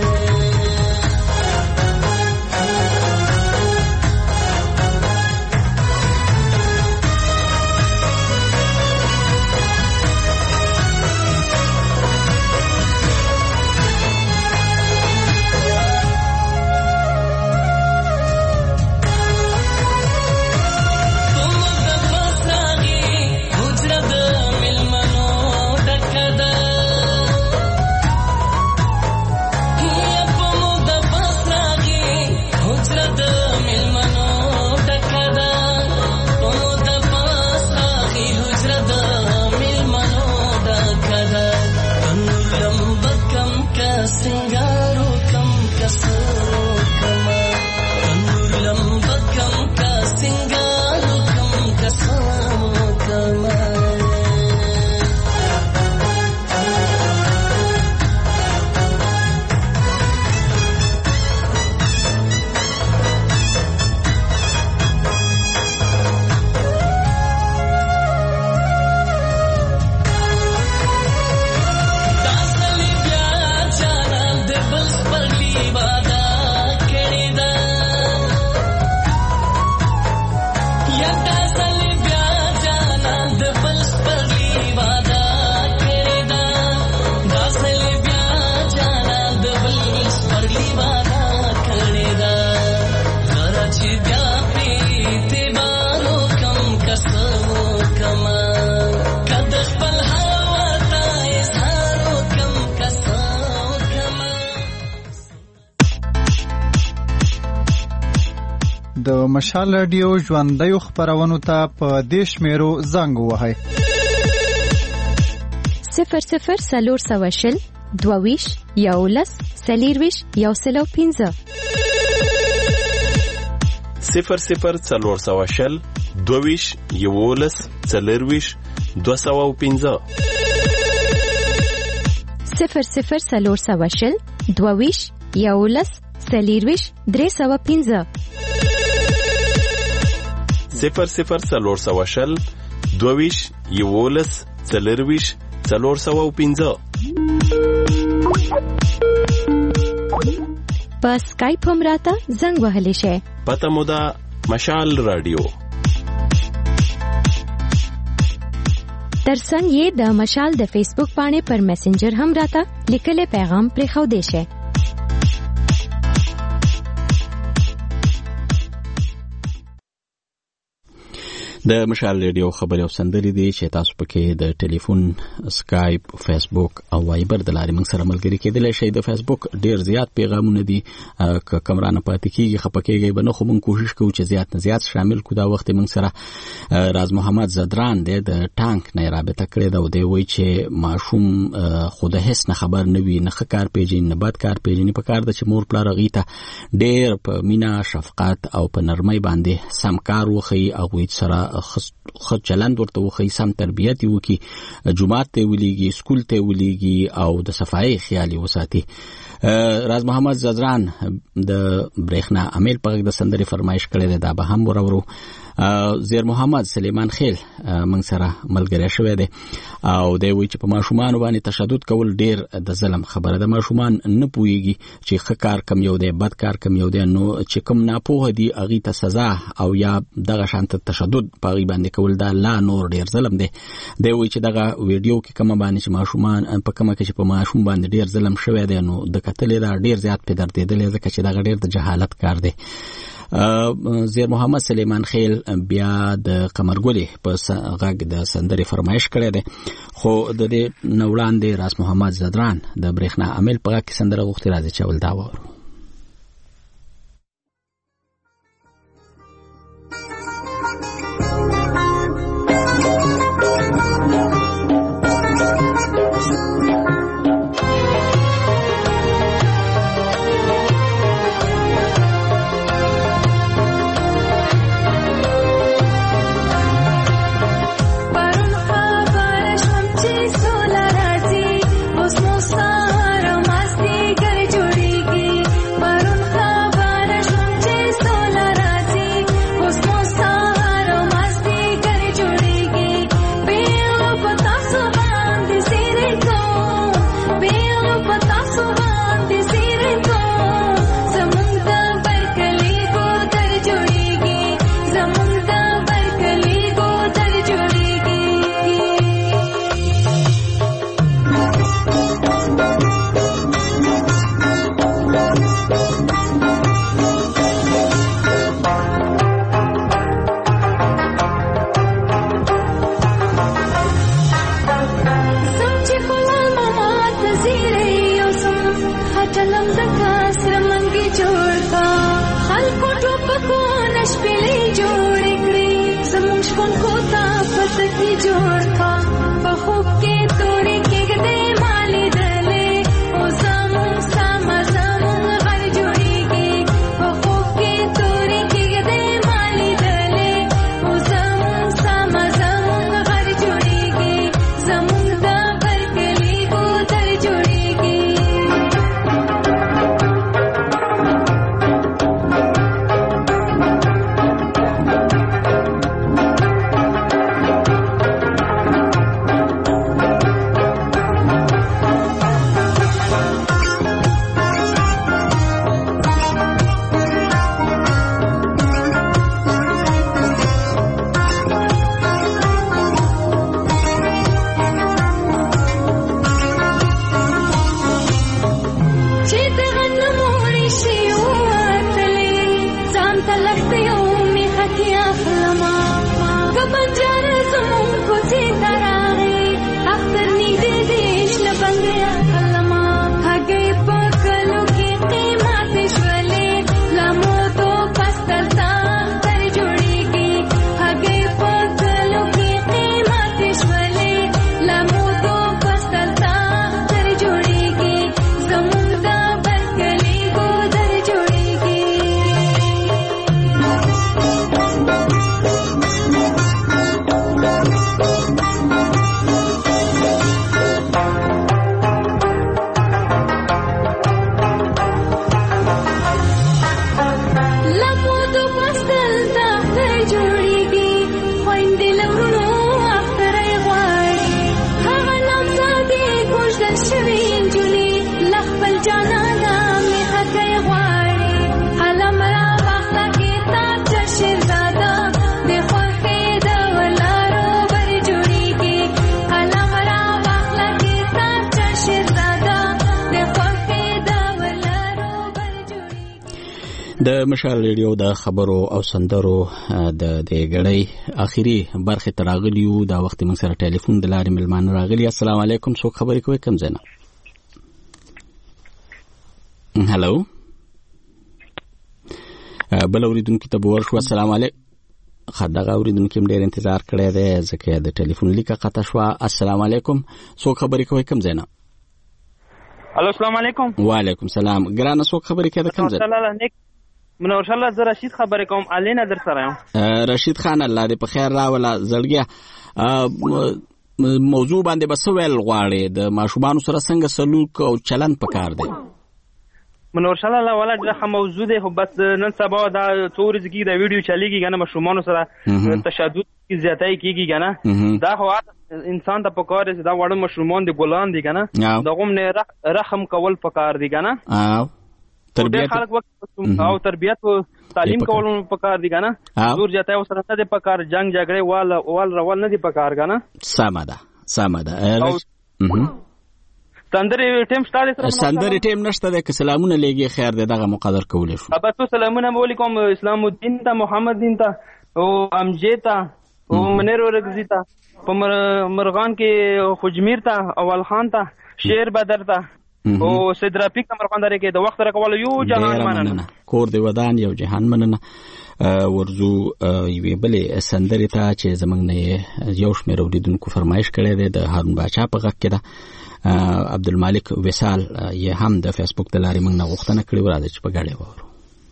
सिंगारो कम कसो कमा तंदूर लंबा कम का सिंगारो कम कसो कमा د مشال رادیو ژوندیو خبرونو ته په دې شمیرو زنګ ووهئ صفر صفر څلور سوه شل دوه ویشت یولس څلېرویشت یو سل او پنځه صفر صفر څلور سوه شل دوه ویشت یولس څلېرویشت دوه سوه او پنځه صفر صفر څلور سوه شل دوه ویشت یولس څلېرویشت درې سوه پنځه صفر صفر څلور سوه شل دوه ویشت یولس څلېرویشت څلور سوه او پنځه په سکایپ هم راته زنګ وهلی شئ. پته مو ده مشال رادیو. ترڅنګ یې د مشال د فیسبوک باندې پر میسنجر هم راته لیکلي پیغام پرېښودی شئ. د مشال ریډیو خبري او سندري دي چې تاسو پکې د ټلیفون، سکایپ، فیسبوک او وایبر د لارې موږ سره ملګري کېدلی شئ. د فیسبوک ډیر زیات پیغامونه دي، که کمرانه پاتې کېږي خفه کېږئ به نه، خو موږ کوشش کوو چې زیات نه زیات شامل کړو. دا وخت موږ سره راز محمد زدران دی د ټانک نه رابطه کړې ده او دی وایي چې ماشوم خو د هیڅ نه خبر نه وي، نه ښه کار پېژني نه بد کار پېژني. په کار ده چې مور پلار هغوی ته ډېر په مینه، شفقت او په نرمۍ باندې سم کار وښیي، هغوی سره خو چلند ورته وخی، سم تربیت وکي، جماعت ته ولیږي، سکول ته ولیږي او د صفایي خیال وساتي. راز محمد زدران د برېښنا امیل په د سندري فرمایش کړی دی، دا به هم ورورو. زیر محمد سلیمان خیل موږ سره ملګری شوی دی او دی وایي چې په ماشومان باندې تشدد کول ډیر د ظلم خبره ده. ماشومان نه پوهیږي چې ښه کار کم یو دی، بد کار کم یو دی، نو چې کوم ناپوهه دي هغوی ته سزا او یا دغه شانته تشدد په هغوی باندې کول دا لا نور ډیر ظلم دی. دی وایي چې دغه ویډیو کې کومه باندې چې ماشومان په کومه کې چې په ماشوم باندې ډیر ظلم شوی دی، نو د کتلې دا ډیر زیات په دردېدلی، ځکه چې دغه ډیر د جهالت کار دی. زیر محمد سلیمان خیل بیا د قمرګلې په غږ د سندري فرمایش کړی دی، خو د دې نه وړاندې راز محمد زدران د برېښنا امیل په غږ کې سندره غوښتې، راځي چې اول دا واورو. सोला राजी उस मुसार मस्ती कर जुड़ेगी شپلې جوړ کړې زموږ شپون کو تا پتکي جوړ کا په خوب کې تورې کېږدې مالې دلې او زموږ سم زموږ غر جوړېږي په خوب کې تورې کېږدې مالې دلې او زموږ سم زموږ غر جوړېږي زموږ د برکلي ګودر جوړېږي د مشال ریډیو د خبرو او سندرو د دې غړې اخیری برخه تراغلیو دا وخت موږ سره ټلیفون د لارې ملمان راغلی. السلام علیکم، څوک خبرې کوي؟ کوم ځای نه؟ هالو بل اوریدونکو ته ورشو. السلام علیکم. خدغه اوریدونکو هم ډېر انتظار کړی دی ځکه د ټلیفون لیکه قطع شوه. السلام علیکم، څوک خبرې کوي؟ کوم ځای نه؟ الو السلام علیکم. وعلیکم السلام. ګرانه څوک خبرې کوي؟ کوم ځای؟ منور الله زه رشید خبرې کوم. الینا در سره یم. رشید خان الله دې په خیر راوله. زړګیا موضوع باندې بس ویل غواړي د ماشومان سره څنګه سلوک او چلن پکار دی؟ منور الله ولا دغه موضوع دی، خو بس نن سبا دا څو ورځې کې دا ویډیو چلیږي کنه ماشومان سره تشدد کی زیاتای کیږي کنه. دا خو انسان ته پکار دی دا وړ ماشومان دی ګلان دی کنه دغه نه رحم کول پکار دی کنه او تربیت خلک وخت او تربیت او تعلیم کول پکار دی کنه. زور جاته او سره ته پکار جنگ جګړه وال وال روال نه دی پکار کنه. سمه ده سمه ده. سندري ټیم شته سره سندري ټیم نشته ده که سلامونه لګي خیر ده دغه مقدر کولې شو. ابا تو سلامونه وعلیکم اسلام الدین ته محمد دین ته او امجیتا او منیر ورغزیتا په مرغان کې خجمیر ته اول خان ته شیر بدر ته او سید رفیق مرغاندره کې د وخت راکول یو جهان مننه کور دی ودان یو جهان مننه. ورزو یوې بلې سندرې ته چې زمونږ نه یو شمېر اوریدونکو فرمایش کړی دی د هارون باچا په غږ کې ده. عبدالمالک وصال یې هم د فیسبوک د لارې موږ نه غوښتنه کړې وه راځئ چې په ګډه واورو.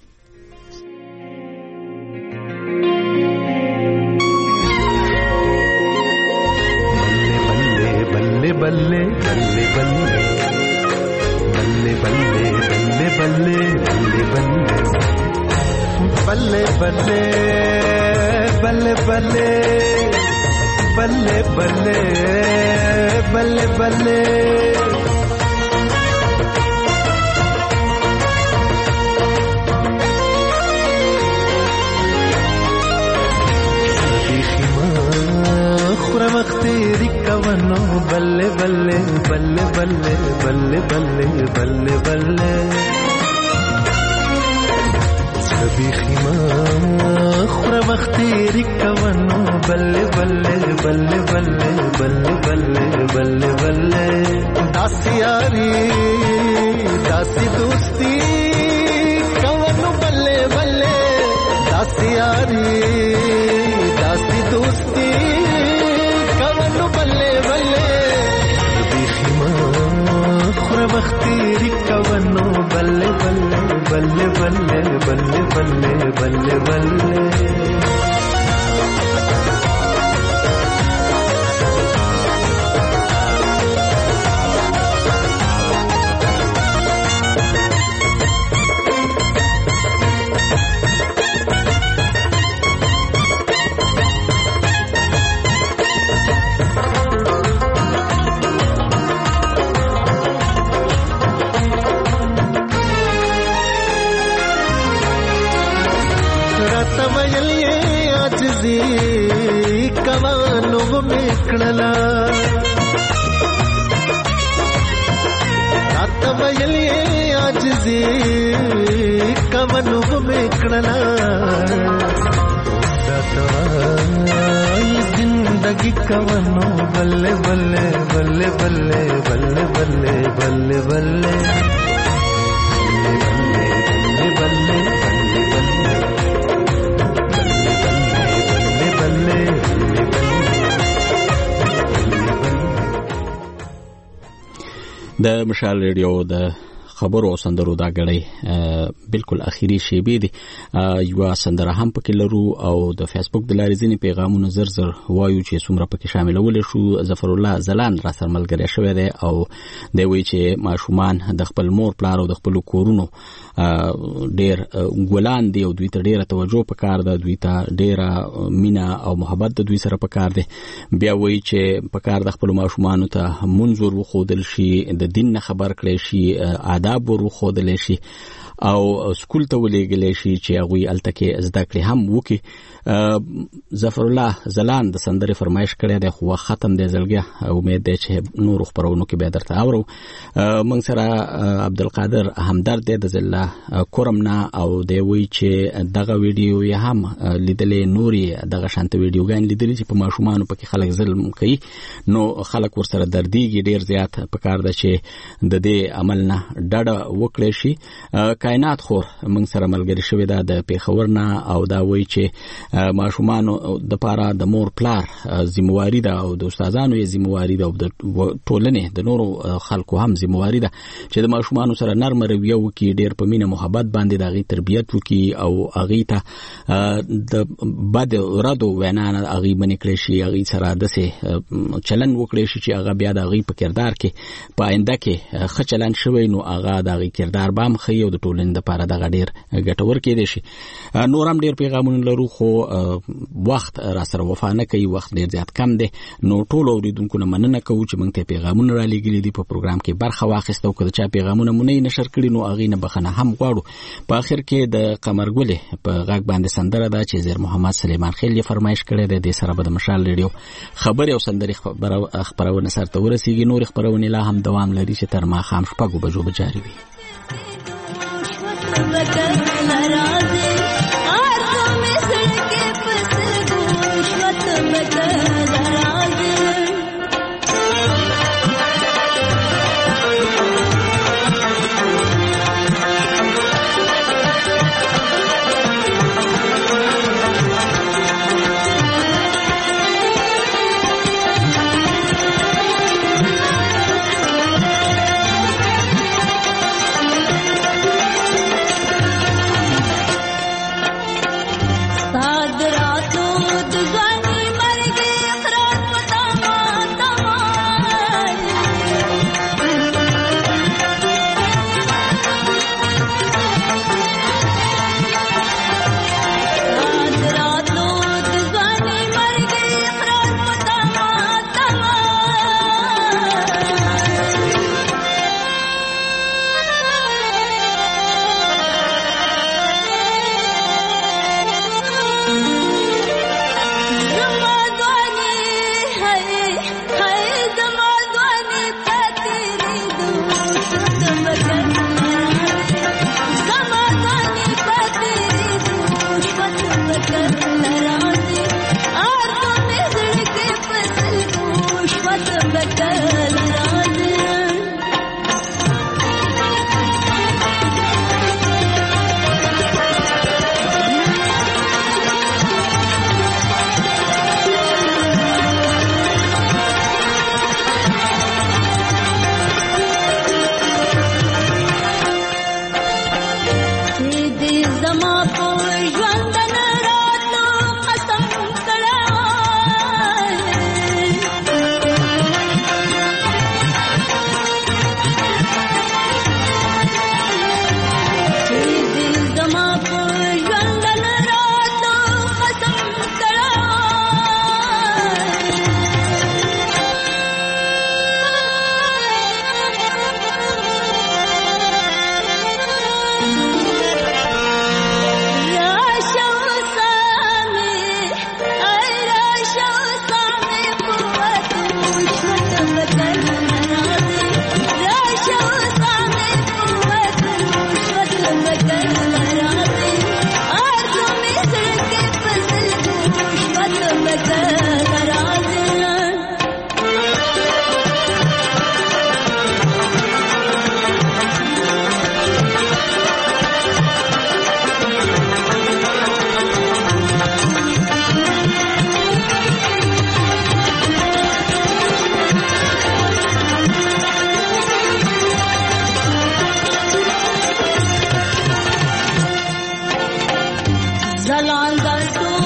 बल्ले बल्ले बल्ले बल्ले बल्ले बल्ले बल्ले बल्ले बल्ले बल्ले बल्ले बल्ले बल्ले बल्ले बल्ले बल्ले خورا مختیری کونو بلے بلے بلے بلے بلے بلے بلے بلے سبی خیما خورا مختیری کونو بلے بلے بلے بلے بلے بلے بلے بلے داسی یاری داسی دوستی کونو بلے بلے داسې یاري داسې دوستي کوونو بلې بلې بیخي ما خوره وختېري کوونو بلې بلې بلې بلې بلې بلې بلې بلې کړلا رات ویلې عاجزي کومو میکړلا ستای زندگی کومو بلې بلې بلې بلې بلې بلې بلې بلې د مشال ریډیو د خبرو او سندرو دا غړي بالکل اخیری شیبې دي یو سندره هم پکې لرو او د فیسبوک د لارې ځینې پیغامونه زر زر وایو چې څومره پکې شاملول شو. ظفر الله زلان را سره ملګری شوی دی او دی وایي چې ماشومان د خپل مور پلار او د خپل کورونو ډېر ګلان دي او دوی ته ډېره توجه پکار ده, دوی ته ډېره مینا او محبت د دوی سره پکار دی. بیا وایي چې پکار د خپل ماشومان ته منظور وخودل شي, د دین نه خبر کړي شي, آداب ورخودل شي او سکول ته ولېږل شي چې هغه الته کې زده کړې هم وکي. ظفر الله زلان د سندرې فرمایش کړی دی خو ختم دی زلګیا, امید دی چې نور خبرونو کې به درته اورو. موږ سره عبدالقادر همدرد دی د زله کورمنا او دی وی چې دغه ویډیو یې هم لیدلې, نوري دغه شانت ویډیوګان لیدلې چې په ماشومان په کې خلک ظلم کوي نو خلک ورسره درديږي ډیر زیات. پکار ده چې د دې عمل نه ډډه وکړي شي. کائنات خور موږ سره ملګری شوی دا د پیښور نه او دا وایي چې ماشومان د پاره د مور پلار ذمہواری ده او د استادانو یې ذمہواری ده او د ټولنې د نورو خلکو هم ذمہواری ده چې د ماشومان سره نرم رویه وکړي, ډیر په مینه محبت باندې د غي تربیت وکړي او اغه ته د بد رادو وینا اغه باندې کړی شي, اغه سره دسه چلن وکړي شي چې اغه بیا د غي په کردار کې په آینده کې خچلن شوی نو اغه د غي کردار بام خي او د ټولنې د پاره د غډیر ګټور کې دي شي. نور هم ډیر پیغامونه لرو خو وخت را سره وفا نه کوي, وخت ډیر زیات کم دی نو ټول اوریدونکو نه مننه کوو چې موږ ته پیغامونه را لګیلي دي, په پروګرام کې برخه واخیسته او کله چې پیغامونه مونږ نه نشر کړي نو اغه نه بخنه هم غواړو. په اخر کې د قمرګل په غږ باندې سندره ده چې زیر محمد سلیمان خیل یې فرمایش کړی دی, د سره به د مشال ریډیو خبري او سندري خبرونه سره ورسیږي. نور خبرونه لا هم دوام لري چې تر ما خام شپږو بجو به جاری وي. ګلان در ټول